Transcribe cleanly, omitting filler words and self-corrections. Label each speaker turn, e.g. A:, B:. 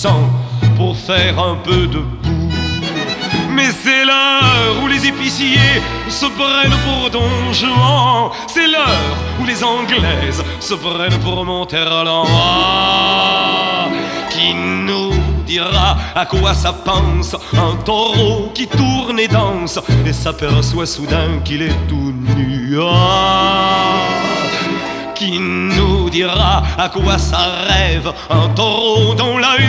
A: sang pour faire un peu de boue. Mais c'est l'heure où les épiciers se prennent pour Don Juan. C'est l'heure où les Anglaises se prennent pour Monterland. Ah, qui nous dira à quoi ça pense un taureau qui tourne et danse et s'aperçoit soudain qu'il est tout nu? Ah, qui nous dira à quoi ça rêve un taureau dont l'œil